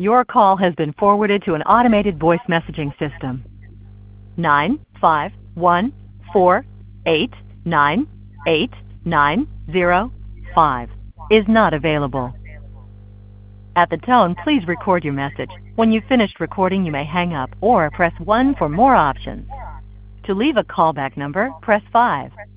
Your call has been forwarded to an automated voice messaging system. 95148989005 is not available. At the tone, please record your message. When you've finished recording, you may hang up or press 1 for more options. To leave a callback number, press 5.